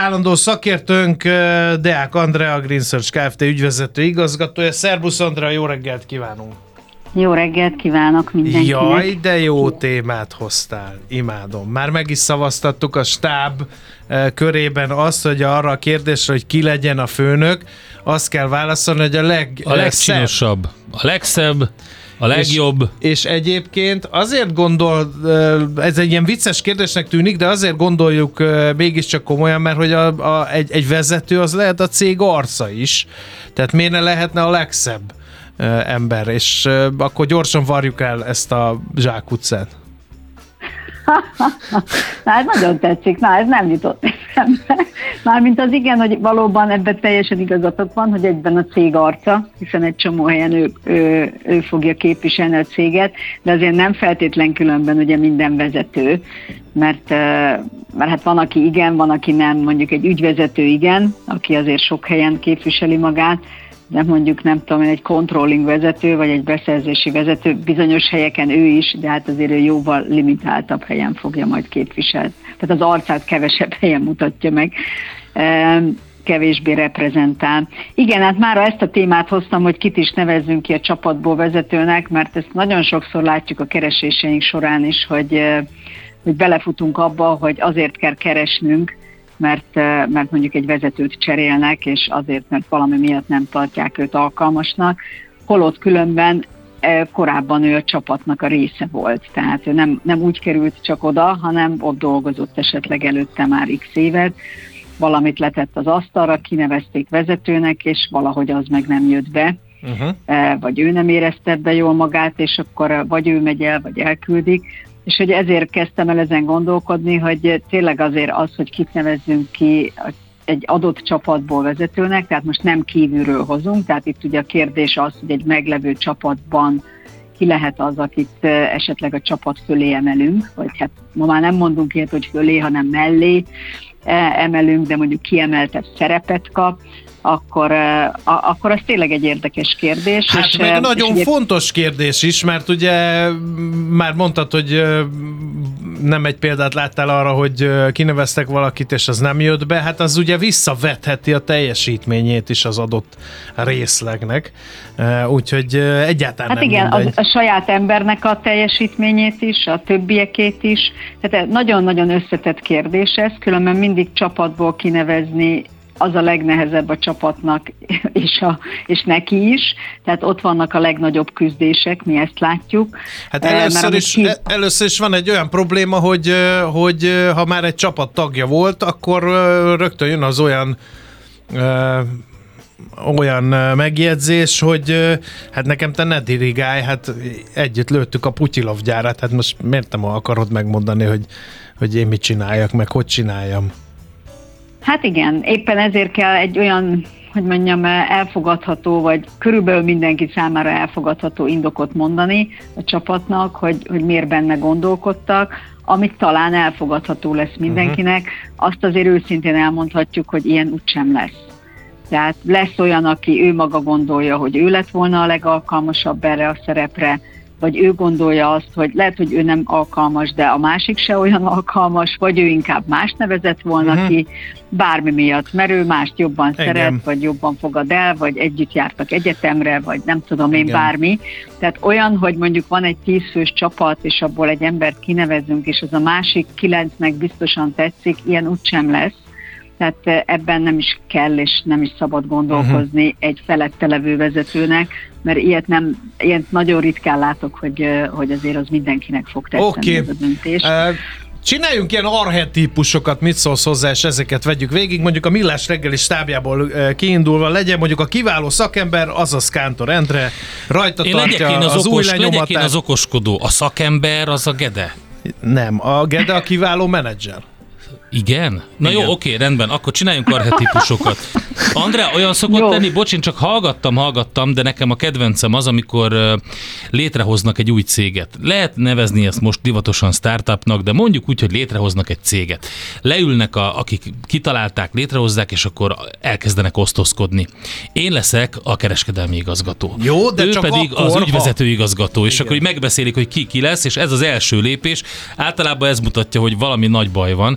állandó szakértőnk Deák Andrea, Green Search Kft. Ügyvezető igazgatója. Szerbusz Andrea, jó reggelt kívánunk! Jó reggelt kívánok mindenkinek! Jaj, de jó témát hoztál, imádom. Már meg is szavaztattuk a stáb körében azt, hogy arra a kérdésre, hogy ki legyen a főnök, azt kell válaszolni, hogy a legcsinosabb, a legszebb, a legjobb. És egyébként azért ez egy ilyen vicces kérdésnek tűnik, de azért gondoljuk mégiscsak komolyan, mert hogy egy vezető az lehet a cég arca is. Tehát miért ne lehetne a legszebb ember, és akkor gyorsan varjuk el ezt a zsákutcát. Ez nagyon tetszik, ez nem jutott eszembe. Mármint az igen, hogy valóban ebben teljesen igazatok van, hogy egyben a cég arca, hiszen egy csomó helyen ő fogja képviselni a céget, de azért nem feltétlen különben ugye minden vezető, mert hát van, aki igen, van, aki nem, mondjuk egy ügyvezető igen, aki azért sok helyen képviseli magát, de mondjuk nem tudom, egy controlling vezető, vagy egy beszerzési vezető, bizonyos helyeken ő is, de hát azért ő jóval limitáltabb helyen fogja majd képviselni. Tehát az arcát kevesebb helyen mutatja meg, kevésbé reprezentál. Igen, hát mára ezt a témát hoztam, hogy kit is nevezzünk ki a csapatból vezetőnek, mert ezt nagyon sokszor látjuk a kereséseink során is, hogy belefutunk abba, hogy azért kell keresnünk, mert mondjuk egy vezetőt cserélnek, és azért, mert valami miatt nem tartják őt alkalmasnak, holott különben korábban ő a csapatnak a része volt. Tehát ő nem úgy került csak oda, hanem ott dolgozott esetleg előtte már x évet, valamit letett az asztalra, kinevezték vezetőnek, és valahogy az meg nem jött be, vagy ő nem érezte be jól magát, és akkor vagy ő megy el, vagy elküldik. És hogy ezért kezdtem el ezen gondolkodni, hogy tényleg azért az, hogy kit nevezzünk ki egy adott csapatból vezetőnek, tehát most nem kívülről hozunk, tehát itt ugye a kérdés az, hogy egy meglevő csapatban ki lehet az, akit esetleg a csapat fölé emelünk, vagy hát ma már nem mondunk ilyet, hogy fölé, hanem mellé emelünk, de mondjuk kiemeltebb szerepet kap, akkor az tényleg egy érdekes kérdés. Hát és meg nagyon fontos kérdés is, mert ugye már mondtad, hogy nem egy példát láttál arra, hogy kineveztek valakit, és az nem jött be, hát az ugye visszavetheti a teljesítményét is az adott részlegnek, úgyhogy egyáltalán hát nem igen, mindegy. A saját embernek a teljesítményét is, a többiekét is, tehát nagyon-nagyon összetett kérdés ez, különben mindig csapatból kinevezni az a legnehezebb a csapatnak, és neki is. Tehát ott vannak a legnagyobb küzdések, mi ezt látjuk. Hát először is van egy olyan probléma, hogy ha már egy csapat tagja volt, akkor rögtön jön az olyan megjegyzés, hogy hát nekem te ne dirigálj, hát együtt lőttük a Putyilov gyárát, hát most miért nem akarod megmondani, hogy én mit csináljak, meg hogy csináljam? Hát igen, éppen ezért kell egy olyan, hogy mondjam, elfogadható, vagy körülbelül mindenki számára elfogadható indokot mondani a csapatnak, hogy miért benne gondolkodtak, amit talán elfogadható lesz mindenkinek. Azt azért őszintén elmondhatjuk, hogy ilyen úgysem lesz. Tehát lesz olyan, aki ő maga gondolja, hogy ő lett volna a legalkalmasabb erre a szerepre, vagy ő gondolja azt, hogy lehet, hogy ő nem alkalmas, de a másik se olyan alkalmas, vagy ő inkább más nevezett volna ki, bármi miatt, mert ő mást jobban szeret, vagy jobban fogad el, vagy együtt jártak egyetemre, vagy nem tudom én, bármi. Tehát olyan, hogy mondjuk van egy 10 fős csapat, és abból egy embert kinevezünk, és az a másik 9-nek biztosan tetszik, ilyen úgysem lesz. Tehát ebben nem is kell, és nem is szabad gondolkozni egy felette levő vezetőnek, mert ilyet nagyon ritkán látok, hogy azért az mindenkinek fog tetszeni ez a döntés. Csináljunk ilyen archetípusokat, mit szólsz hozzá, és ezeket vegyük végig. Mondjuk a Millás reggeli stábjából kiindulva legyen mondjuk a kiváló szakember, azaz Kántor Endre, rajta tartja az új lenyomatát. Legyek én az okoskodó, a szakember az a Gede. Nem, a Gede a kiváló menedzser. Igen? Na igen. Jó, oké, rendben, akkor csináljunk archetípusokat. Andrea, olyan szokott lenni, bocs, én csak hallgattam, de nekem a kedvencem az, amikor létrehoznak egy új céget. Lehet nevezni ezt most divatosan startupnak, de mondjuk úgy, hogy létrehoznak egy céget. Leülnek, akik kitalálták, létrehozzák, és akkor elkezdenek osztozkodni. Én leszek a kereskedelmi igazgató. Jó, de ő csak pedig akkor, az ügyvezető igazgató, és akkor így megbeszélik, hogy ki lesz, és ez az első lépés. Általában ez mutatja, hogy valami nagy baj van.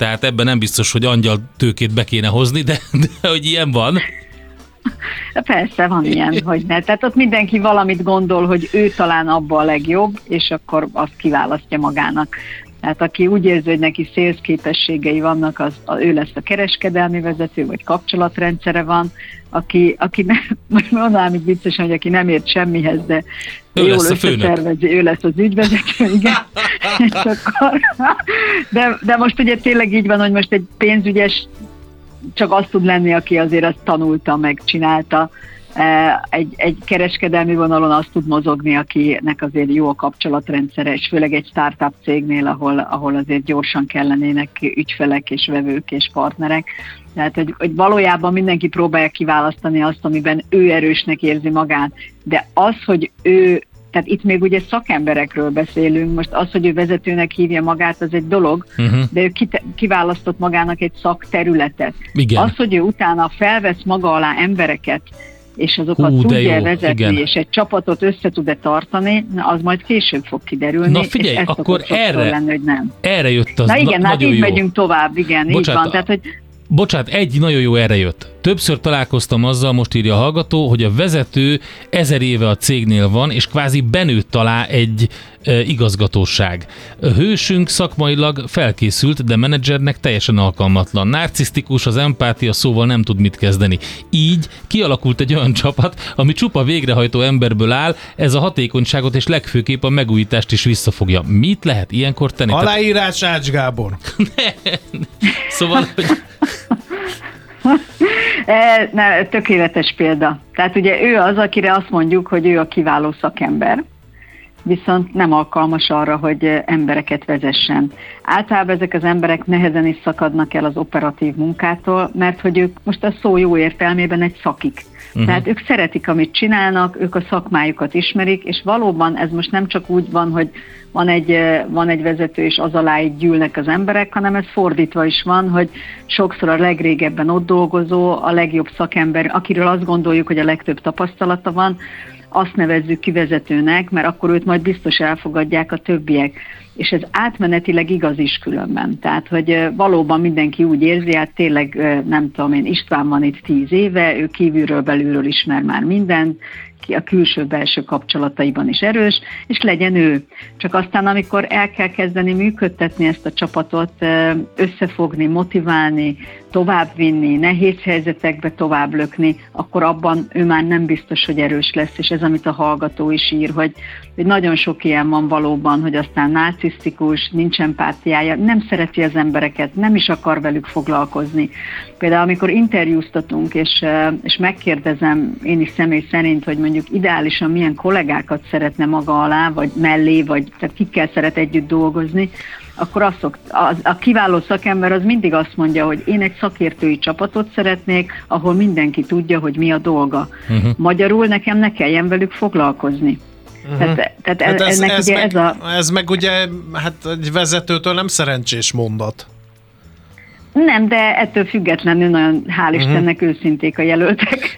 tehát ebben nem biztos, hogy angyal tőkét be kéne hozni, de hogy ilyen van. Persze, van ilyen, hogy ne. Tehát ott mindenki valamit gondol, hogy ő talán abban a legjobb, és akkor azt kiválasztja magának. Tehát aki úgy érzi, hogy neki sales képességei vannak, ő lesz a kereskedelmi vezető, vagy kapcsolatrendszere van, aki most mondanám így viccesen, hogy aki nem ért semmihez, de ő jól összetervezi, ő lesz az ügyvezető, igen. És akkor, de most ugye tényleg így van, hogy most egy pénzügyes csak azt tud lenni, aki azért azt tanulta, megcsinálta. Egy kereskedelmi vonalon azt tud mozogni, akinek azért jó a kapcsolatrendszere, és főleg egy startup cégnél, ahol azért gyorsan kellenének ügyfelek és vevők és partnerek. Tehát, hogy valójában mindenki próbálja kiválasztani azt, amiben ő erősnek érzi magát, de az, hogy ő, tehát itt még ugye szakemberekről beszélünk, most az, hogy ő vezetőnek hívja magát, az egy dolog, de ő kiválasztott magának egy szakterületet. Igen. Az, hogy ő utána felvesz maga alá embereket, és azokat tudja vezetni, igen. És egy csapatot össze tud-e tartani, az majd később fog kiderülni. Na figyelj, és akkor lenni, hogy nem. Erre jött az. Na igen, hát így jó. megyünk tovább, igen, bocsánat, így van. Tehát, hogy bocsánat, egy nagyon jó erre jött. Többször találkoztam azzal, most írja a hallgató, hogy a vezető 1000 éve a cégnél van, és kvázi benőtt alá egy igazgatóság. A hősünk szakmailag felkészült, de menedzsernek teljesen alkalmatlan. Narcisztikus, az empátia szóval nem tud mit kezdeni. Így kialakult egy olyan csapat, ami csupa végrehajtó emberből áll, ez a hatékonyságot és legfőképp a megújítást is visszafogja. Mit lehet ilyenkor tenni? Aláírás Ács Gábor. Szóval, hogy... Tökéletes példa. Tehát ugye ő az, akire azt mondjuk, hogy ő a kiváló szakember, viszont nem alkalmas arra, hogy embereket vezessen. Általában ezek az emberek nehezen is szakadnak el az operatív munkától, mert hogy ők most a szó jó értelmében egy szakik. Tehát ők szeretik, amit csinálnak, ők a szakmájukat ismerik, és valóban ez most nem csak úgy van, hogy van egy vezető, és az alá így gyűlnek az emberek, hanem ez fordítva is van, hogy sokszor a legrégebben ott dolgozó, a legjobb szakember, akiről azt gondoljuk, hogy a legtöbb tapasztalata van, azt nevezzük ki vezetőnek, mert akkor őt majd biztos elfogadják a többiek. És ez átmenetileg igaz is különben. Tehát, hogy valóban mindenki úgy érzi, hát tényleg nem tudom én, István van itt 10 éve, ő kívülről belülről ismer már mindent, ki a külső-belső kapcsolataiban is erős, és legyen ő. Csak aztán, amikor el kell kezdeni működtetni ezt a csapatot, összefogni, motiválni, továbbvinni, nehéz helyzetekbe tovább lökni, akkor abban ő már nem biztos, hogy erős lesz, és ez, amit a hallgató is ír, hogy nagyon sok ilyen van valóban, hogy aztán narcisztikus, nincs empátiája, nem szereti az embereket, nem is akar velük foglalkozni. Például amikor interjúztatunk, és megkérdezem én is személy szerint, hogy mondjuk ideálisan milyen kollégákat szeretne maga alá, vagy mellé, vagy tehát kikkel szeret együtt dolgozni, akkor a kiváló szakember az mindig azt mondja, hogy én egy szakértői csapatot szeretnék, ahol mindenki tudja, hogy mi a dolga. Magyarul nekem ne kelljen velük foglalkozni. Tehát ez meg ugye hát egy vezetőtől nem szerencsés mondat. Nem, de ettől függetlenül nagyon hál' Istennek őszinték a jelöltek,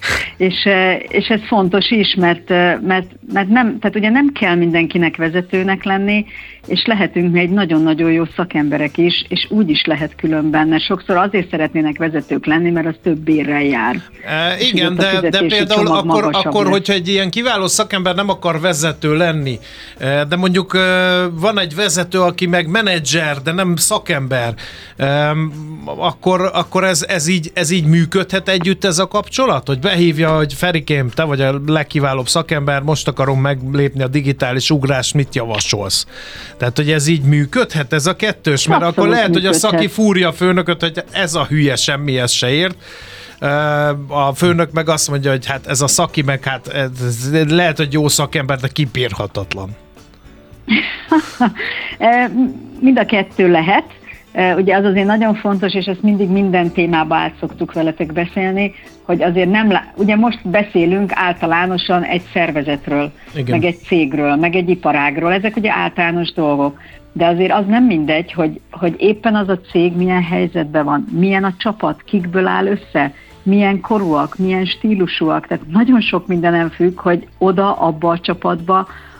és ez fontos is, mert nem, tehát ugye nem kell mindenkinek vezetőnek lenni, és lehetünk mi egy nagyon-nagyon jó szakemberek is, és úgy is lehet különben, mert sokszor azért szeretnének vezetők lenni, mert az több bérrel jár. Igen, de például akkor hogyha egy ilyen kiváló szakember nem akar vezető lenni, de mondjuk van egy vezető, aki meg menedzser, de nem szakember, akkor ez így működhet együtt ez a kapcsolat? Hogy behívja, hogy Ferikém, te vagy a legkiválóbb szakember, most akarom meglépni a digitális ugrást, mit javasolsz? Tehát, hogy ez így működhet, ez a kettős? Mert abszolút akkor lehet, működhet. hogy a szaki fúrja a főnököt, hogy ez a hülye semmihez se ért. A főnök meg azt mondja, hogy hát ez a szaki meg hát ez lehet, hogy jó szakember, de kipírhatatlan. Mind a kettő lehet. Ugye az azért nagyon fontos, és ezt mindig minden témába át szoktuk veletek beszélni, hogy azért ugye most beszélünk általánosan egy szervezetről, igen, meg egy cégről, meg egy iparágról, ezek ugye általános dolgok. De azért az nem mindegy, hogy éppen az a cég milyen helyzetben van, milyen a csapat, kikből áll össze, milyen korúak, milyen stílusúak, tehát nagyon sok mindenem függ, hogy oda, abba a csapatba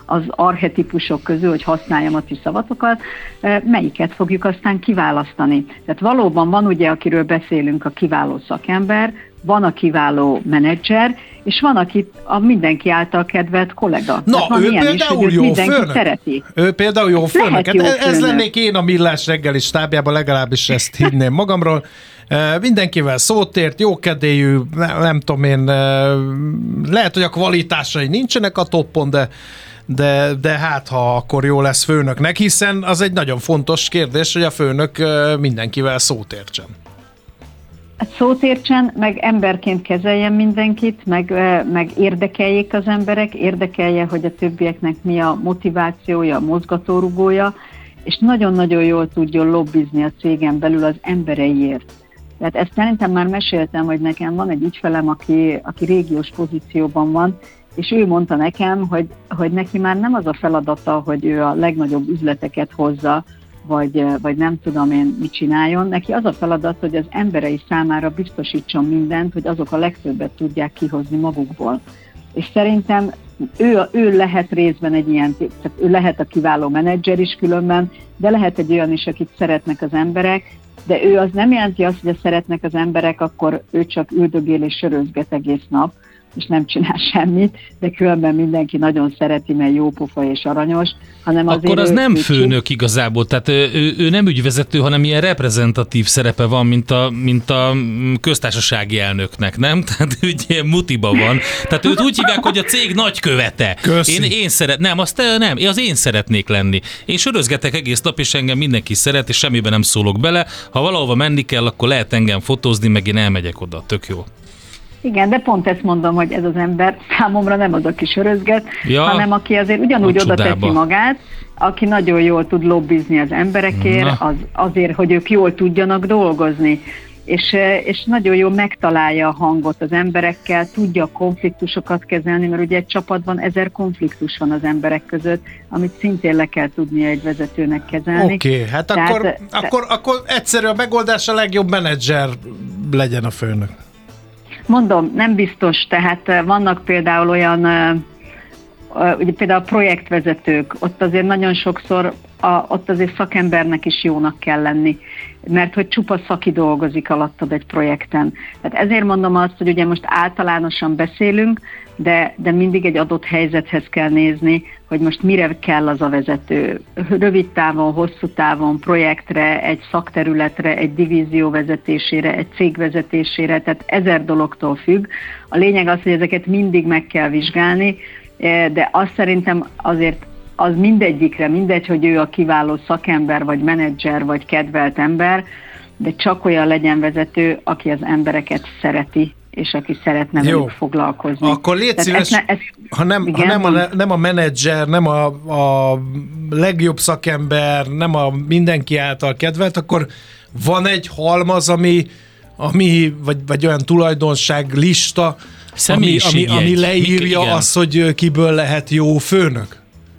az archetipusok közül, hogy használjam a ti szavatokat, melyiket fogjuk aztán kiválasztani. Tehát valóban van ugye, akiről beszélünk, a kiváló szakember, van a kiváló menedzser, és van, aki a mindenki által kedvelt kollega. Na, ő például jó főnök. Szereti. Ő például jó főnök. Jó ez főnök. lennék én a Millás reggeli stábjában, legalábbis ezt hinném magamról. Mindenkivel szót ért, jókedélyű, nem tudom én, lehet, hogy a kvalitásai nincsenek a toppon, de hát, ha akkor jó lesz főnöknek, hiszen az egy nagyon fontos kérdés, hogy a főnök mindenkivel szót értsen. Szót értsen, meg emberként kezeljen mindenkit, meg érdekeljék az emberek, érdekelje, hogy a többieknek mi a motivációja, a mozgatórugója, és nagyon-nagyon jól tudjon lobbizni a cégen belül az embereiért. Tehát ezt szerintem már meséltem, hogy nekem van egy ügyfelem, aki régiós pozícióban van, és ő mondta nekem, hogy neki már nem az a feladata, hogy ő a legnagyobb üzleteket hozza, vagy nem tudom én mit csináljon. Neki az a feladat, hogy az emberei számára biztosítson mindent, hogy azok a legtöbbet tudják kihozni magukból. És szerintem ő lehet részben egy ilyen, tehát ő lehet a kiváló menedzser is különben, de lehet egy olyan is, akit szeretnek az emberek, de ő az nem jelenti azt, hogy szeretnek az emberek, akkor ő csak üldögél és sörözget egész nap, és nem csinál semmit, de különben mindenki nagyon szereti, mert jópofa és aranyos, hanem azért... Akkor az nem főnök igazából, tehát ő nem ügyvezető, hanem ilyen reprezentatív szerepe van, mint a köztársasági elnöknek, nem? Tehát ő ilyen mutiba van. Tehát őt úgy hívják, hogy a cég nagykövete. Én szeretnék lenni. Én sörözgetek egész nap, és engem mindenki szeret, és semmiben nem szólok bele. Ha valahova menni kell, akkor lehet engem fotózni, meg én elmegyek oda. Tök jó. Igen, de pont ezt mondom, hogy ez az ember számomra nem az, aki sörözget, hanem aki azért ugyanúgy oda teszi magát, aki nagyon jól tud lobbizni az emberekért, azért, hogy ők jól tudjanak dolgozni. És nagyon jól megtalálja a hangot az emberekkel, tudja a konfliktusokat kezelni, mert ugye egy csapatban 1000 konfliktus van az emberek között, amit szintén le kell tudnia egy vezetőnek kezelni. Oké, hát akkor egyszerű a megoldás, a legjobb menedzser legyen a főnök. Mondom, nem biztos, tehát vannak például olyan, ugye például a projektvezetők, ott azért nagyon sokszor, ott azért szakembernek is jónak kell lenni, mert hogy csupa szaki dolgozik alattad egy projekten. Tehát ezért mondom azt, hogy ugye most általánosan beszélünk, de mindig egy adott helyzethez kell nézni, hogy most mire kell az a vezető. Rövid távon, hosszú távon, projektre, egy szakterületre, egy divízió vezetésére, egy cég vezetésére, tehát 1000 dologtól függ. A lényeg az, hogy ezeket mindig meg kell vizsgálni, de azt szerintem azért az mindegyikre, mindegy, hogy ő a kiváló szakember, vagy menedzser, vagy kedvelt ember, de csak olyan legyen vezető, aki az embereket szereti, és aki szeretne velük foglalkozni. Akkor légy szíves, ha nem a menedzser, nem a legjobb szakember, nem a mindenki által kedvelt, akkor van egy halmaz, ami vagy olyan tulajdonság lista, ami leírja azt, hogy kiből lehet jó főnök?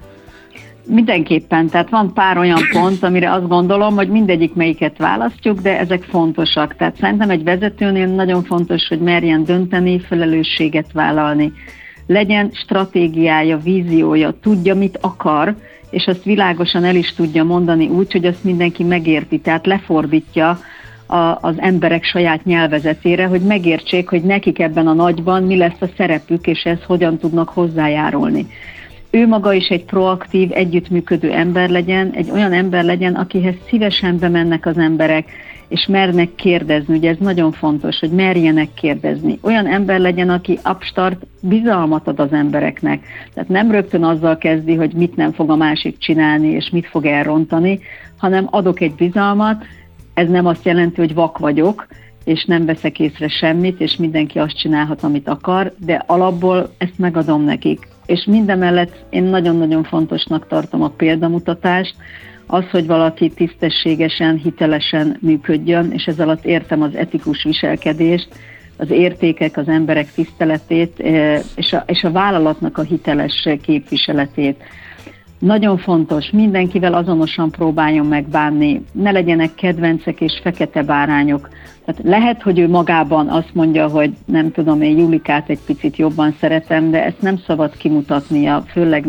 Mindenképpen, tehát van pár olyan pont, amire azt gondolom, hogy mindegyik melyiket választjuk, de ezek fontosak. Tehát szerintem egy vezetőnél nagyon fontos, hogy merjen dönteni, felelősséget vállalni. Legyen stratégiája, víziója, tudja, mit akar, és azt világosan el is tudja mondani úgy, hogy azt mindenki megérti, tehát lefordítja az emberek saját nyelvezetére, hogy megértsék, hogy nekik ebben a nagyban mi lesz a szerepük, és ez hogyan tudnak hozzájárulni. Ő maga is egy proaktív, együttműködő ember legyen, egy olyan ember legyen, akihez szívesen bemennek az emberek, és mernek kérdezni. Ugye ez nagyon fontos, hogy merjenek kérdezni. Olyan ember legyen, aki upstart bizalmat ad az embereknek. Tehát nem rögtön azzal kezdi, hogy mit nem fog a másik csinálni, és mit fog elrontani, hanem adok egy bizalmat. Ez nem azt jelenti, hogy vak vagyok, és nem veszek észre semmit, és mindenki azt csinálhat, amit akar, de alapból ezt megadom nekik. És mindemellett én nagyon-nagyon fontosnak tartom a példamutatást, az, hogy valaki tisztességesen, hitelesen működjön, és ez alatt értem az etikus viselkedést, az értékek, az emberek tiszteletét, és a vállalatnak a hiteles képviseletét. Nagyon fontos, mindenkivel azonosan próbáljon megbánni, ne legyenek kedvencek és fekete bárányok. Tehát lehet, hogy ő magában azt mondja, hogy nem tudom, én Julikát egy picit jobban szeretem, de ezt nem szabad kimutatnia, főleg nem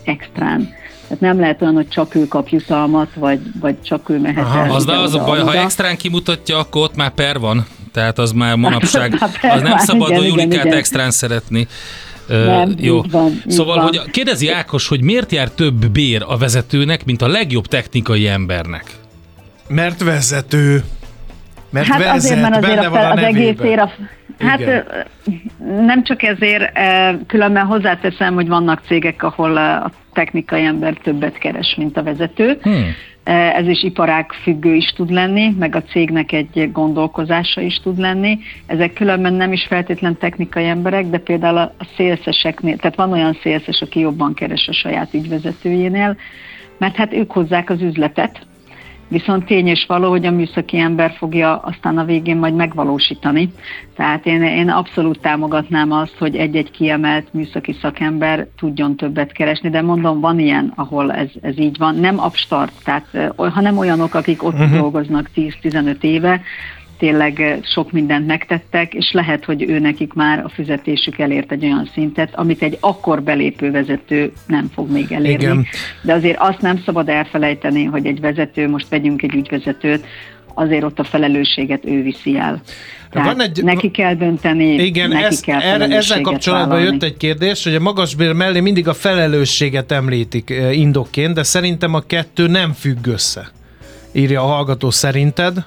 extrán. Tehát nem lehet olyan, hogy csak ő kap jutalmat, vagy csak ő mehet el. Az a baj, ha extrán kimutatja, akkor ott már per van. Tehát az már manapság, az nem szabad, hogy Julikát extrán szeretni. Nem, jó. Így van, szóval, van. Hogy kérdezi Ákos, hogy miért jár több bér a vezetőnek, mint a legjobb technikai embernek? Mert vezető. Mert hát vezet, azért, mert azért az egészért hát nem csak ezért, különben hozzáteszem, hogy vannak cégek, ahol a technikai ember többet keres, mint a vezető. Ez is iparág függő is tud lenni, meg a cégnek egy gondolkozása is tud lenni. Ezek különben nem is feltétlen technikai emberek, de például a szélszeseknél, tehát van olyan szélszes, aki jobban keres a saját ügyvezetőjénél, mert hát ők hozzák az üzletet, viszont tény és való, hogy a műszaki ember fogja aztán a végén majd megvalósítani. Tehát én abszolút támogatnám azt, hogy egy-egy kiemelt műszaki szakember tudjon többet keresni, de mondom, van ilyen, ahol ez így van. Nem abstart, tehát, hanem olyanok, akik ott dolgoznak 10-15 éve, tényleg sok mindent megtettek, és lehet, hogy nekik már a fizetésük elért egy olyan szintet, amit egy akkor belépő vezető nem fog még elérni. Igen. De azért azt nem szabad elfelejteni, hogy egy vezető, most vegyünk egy ügyvezetőt, azért ott a felelősséget ő viszi el. Neki kell dönteni, igen, neki kell felelősséget ezzel kapcsolatban vállalni. jött egy kérdés, hogy a magasbér mellé mindig a felelősséget említik indokként, de szerintem a kettő nem függ össze. Írja a hallgató, szerinted?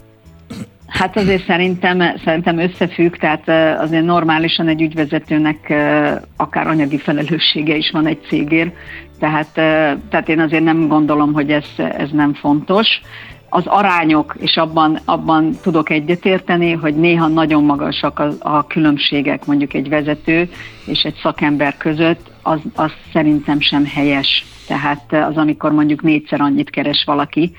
Hát azért szerintem összefügg, tehát azért normálisan egy ügyvezetőnek akár anyagi felelőssége is van egy cégért, tehát én azért nem gondolom, hogy ez nem fontos. Az arányok, és abban tudok egyetérteni, hogy néha nagyon magasak a különbségek mondjuk egy vezető és egy szakember között, az szerintem sem helyes. Tehát az, amikor mondjuk 4-szer annyit keres valaki,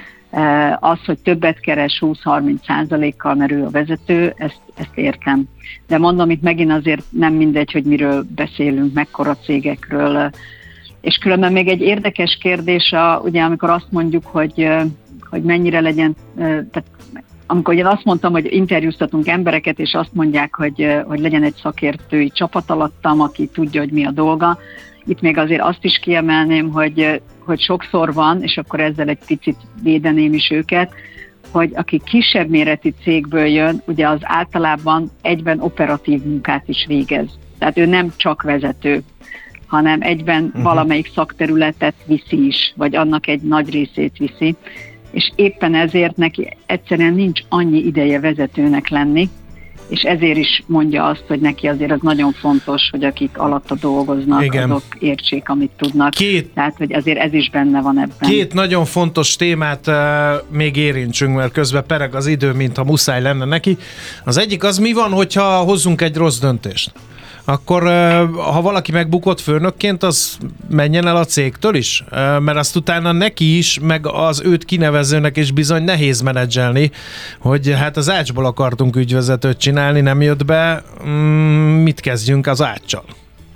az, hogy többet keres 20-30%-kal, mert ő a vezető, ezt értem. De mondom, itt megint azért nem mindegy, hogy miről beszélünk, mekkora cégekről. És különben még egy érdekes kérdés, ugye amikor azt mondjuk, hogy mennyire legyen, tehát amikor én azt mondtam, hogy interjúztatunk embereket, és azt mondják, hogy legyen egy szakértői csapat alattam, aki tudja, hogy mi a dolga. Itt még azért azt is kiemelném, hogy sokszor van, és akkor ezzel egy picit védeném is őket, hogy aki kisebb méretű cégből jön, ugye az általában egyben operatív munkát is végez. Tehát ő nem csak vezető, hanem egyben valamelyik szakterületet viszi is, vagy annak egy nagy részét viszi. És éppen ezért neki egyszerűen nincs annyi ideje vezetőnek lenni, és ezért is mondja azt, hogy neki azért az nagyon fontos, hogy akik alatta dolgoznak, igen, azok értsék, amit tudnak. Tehát, hogy azért ez is benne van ebben. Két nagyon fontos témát még érintsünk, mert közben pereg az idő, mintha muszáj lenne neki. Az egyik az, mi van, hogyha hozzunk egy rossz döntést? Akkor ha valaki megbukott főnökként, az menjen el a cégtől is? Mert azt utána neki is, meg az őt kinevezőnek is bizony nehéz menedzselni, hogy hát az ácsból akartunk ügyvezetőt csinálni, nem jött be, mit kezdjünk az áccsal?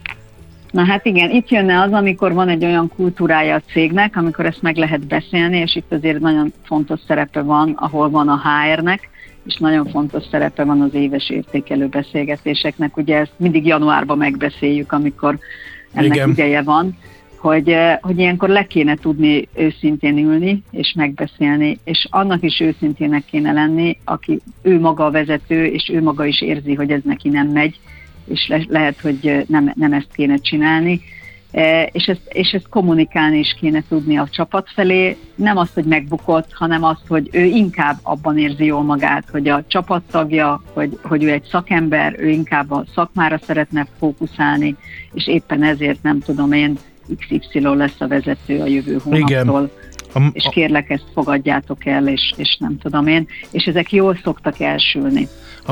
Na hát igen, itt jönne az, amikor van egy olyan kultúrája a cégnek, amikor ezt meg lehet beszélni, és itt azért nagyon fontos szerepe van, ahol van a HR-nek, és nagyon fontos szerepe van az éves értékelő beszélgetéseknek. Ugye ezt mindig januárban megbeszéljük, amikor ennek igen, ideje van, hogy ilyenkor le kéne tudni őszintén ülni és megbeszélni, és annak is őszintének kéne lenni, aki ő maga a vezető, és ő maga is érzi, hogy ez neki nem megy, és lehet, hogy nem ezt kéne csinálni. És ezt kommunikálni is kéne tudni a csapat felé, nem azt, hogy megbukott, hanem azt, hogy ő inkább abban érzi jól magát, hogy a csapattagja, hogy ő egy szakember, ő inkább a szakmára szeretne fókuszálni, és éppen ezért nem tudom én, XY lesz a vezető a jövő hónaptól. És kérlek, ezt fogadjátok el, és nem tudom én, és ezek jól szoktak elsülni.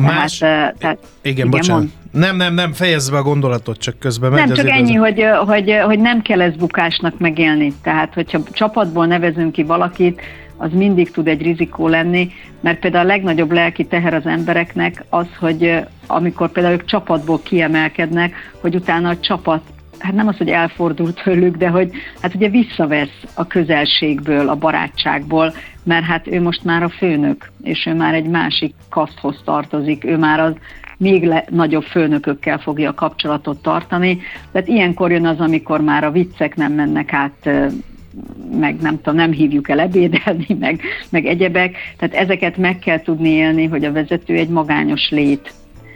Igen, bocsánat. Nem, fejezd be a gondolatot, csak közben megy. Nem, csak ennyi, hogy nem kell ezt bukásnak megélni. Tehát, hogyha csapatból nevezünk ki valakit, az mindig tud egy rizikó lenni, mert például a legnagyobb lelki teher az embereknek az, hogy amikor például ők csapatból kiemelkednek, hogy utána a csapat, hát nem az, hogy elfordul tőlük, de hogy hát ugye visszavesz a közelségből, a barátságból, mert hát ő most már a főnök, és ő már egy másik kaszthoz tartozik, ő már az még nagyobb főnökökkel fogja a kapcsolatot tartani. Tehát ilyenkor jön az, amikor már a viccek nem mennek át, meg nem tudom, nem hívjuk el ebédelni, meg egyebek. Tehát ezeket meg kell tudni élni, hogy a vezető egy magányos lét.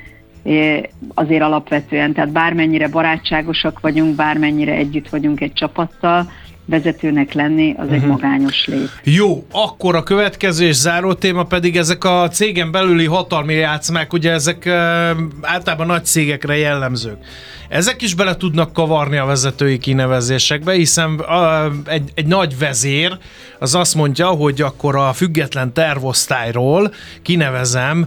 Azért alapvetően, tehát bármennyire barátságosak vagyunk, bármennyire együtt vagyunk egy csapattal, vezetőnek lenni, az egy magányos lét. Jó, akkor a következő és záró téma pedig ezek a cégen belüli hatalmi játszmák, ugye ezek általában nagy cégekre jellemzők. Ezek is bele tudnak kavarni a vezetői kinevezésekbe, hiszen egy nagy vezér az azt mondja, hogy akkor a független tervosztályról kinevezem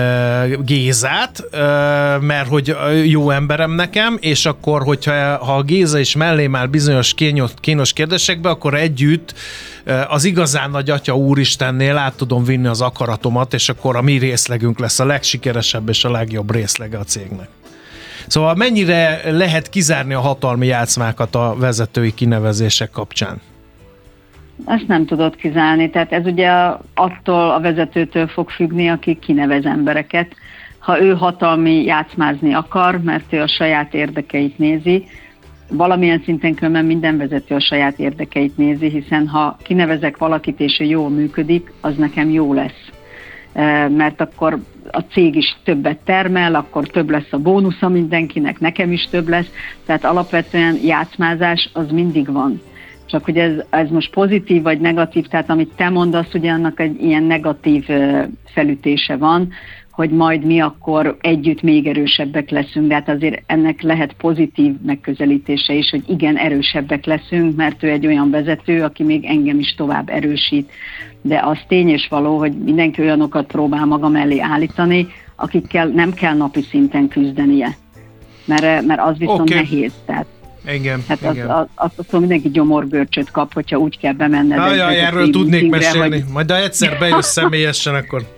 Gézát, mert hogy jó emberem nekem, és akkor, hogyha a Géza is mellém áll bizonyos kínos kérdésekbe, akkor együtt az igazán nagy Atya Úristennél át tudom vinni az akaratomat, és akkor a mi részlegünk lesz a legsikeresebb és a legjobb részlege a cégnek. Szóval mennyire lehet kizárni a hatalmi játszmákat a vezetői kinevezések kapcsán? Ezt nem tudod kizárni, tehát ez ugye attól a vezetőtől fog függni, aki kinevez embereket. Ha ő hatalmi játszmázni akar, mert ő a saját érdekeit nézi, valamilyen szinten különben minden vezető a saját érdekeit nézi, hiszen ha kinevezek valakit és ő jól működik, az nekem jó lesz. Mert akkor a cég is többet termel, akkor több lesz a bónusza mindenkinek, nekem is több lesz, tehát alapvetően játszmázás az mindig van. Csak hogy ez most pozitív vagy negatív, tehát amit te mondasz, ugye annak egy ilyen negatív felütése van, hogy majd mi akkor együtt még erősebbek leszünk, de hát azért ennek lehet pozitív megközelítése is, hogy igen, erősebbek leszünk, mert ő egy olyan vezető, aki még engem is tovább erősít. De az tény és való, hogy mindenki olyanokat próbál maga mellé állítani, akikkel nem kell napi szinten küzdenie. Mert az viszont nehéz. Tehát, igen, hát igen. azt mindenki gyomorgörcsöt kap, hogyha úgy kell bemenned. Ajaj, erről tudnék mesélni. Majd egyszer bejössz személyesen, akkor...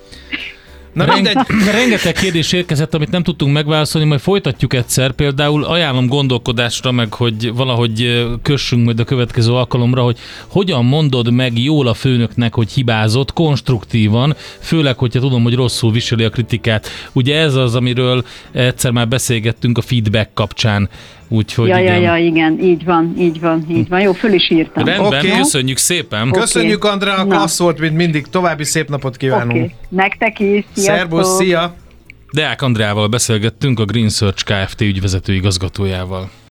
Rengeteg kérdés érkezett, amit nem tudtunk megválaszolni, majd folytatjuk egyszer. Például ajánlom gondolkodásra, meg hogy valahogy kössünk majd a következő alkalomra, hogy hogyan mondod meg jól a főnöknek, hogy hibázott, konstruktívan, főleg, hogyha tudom, hogy rosszul viseli a kritikát. Ugye ez az, amiről egyszer már beszélgettünk a feedback kapcsán. Úgyhogy igen, így van. Jó, föl is írtam. Rendben, köszönjük szépen. Köszönjük, Andrea, klassz volt, mint mindig. További szép napot kívánunk. Nektek is, sziasztok. Szerbusz, szia! Deák Andreával beszélgettünk, a Green Search Kft. Ügyvezető igazgatójával.